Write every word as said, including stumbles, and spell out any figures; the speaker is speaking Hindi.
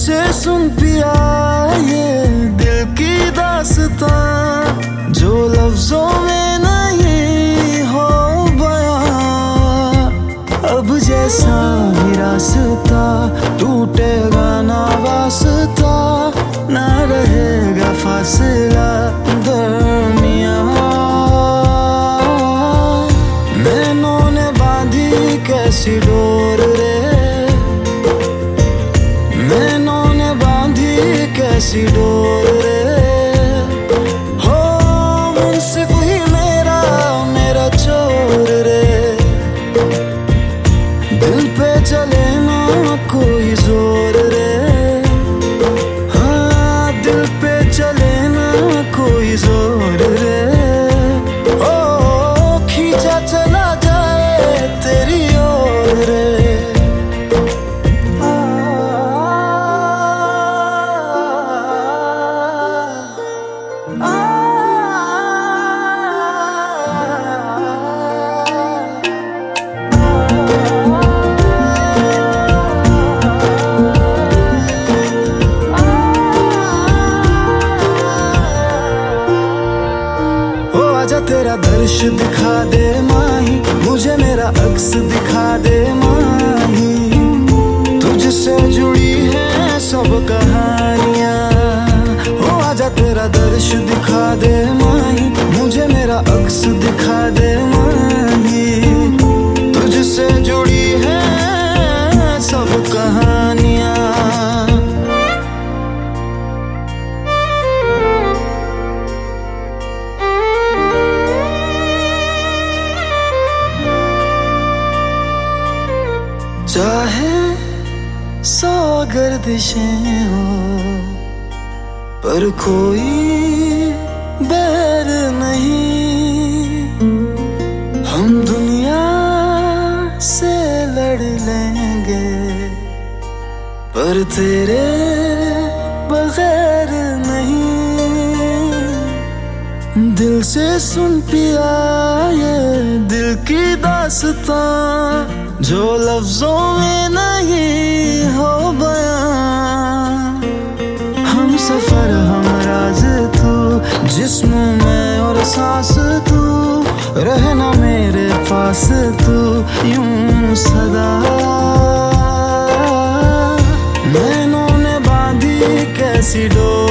से सुन पिया ये दिल की दास्तां, जो लफ्जों में नहीं हो बयां। अब जैसा भी रास्ता टूटेगा ना वास्ता, ना रहेगा फासला दरमियां। नैनों ने बांधी कैसी डोर रे, नैनों ने बांधी कैसी डोर रे। हो मुंसिफ ही मेरा मेरा चोर रे, दिल पे चले ना कोई जोर रे। हाँ दिल पे चले ना कोई जोर रे। ओ खींचा चला जाए तेरी ओर रे। आजा तेरा दर्श दिखा दे माही, मुझे मेरा अक्स दिखा दे माही। तुझसे जुड़ी है सब कहानियां। ओ आजा तेरा दर्श दिखा दे माही, मुझे मेरा अक्स दिखा दे माही। तुझसे जुड़ी है सब कहानियां। चाहे सौ गर्दिशें हो, पर कोई बैर नहीं। हम दुनिया से लड़ लेंगे, पर तेरे बगैर नहीं। दिल से सुन पिया ये दिल की दास्तां, जो लफ्जों में नहीं हो बयां। हम सफर हम राज तू, जिस्म में और सांस तू, रहना मेरे पास तू यूं सदा। नैनों ने बांधी कैसी डोर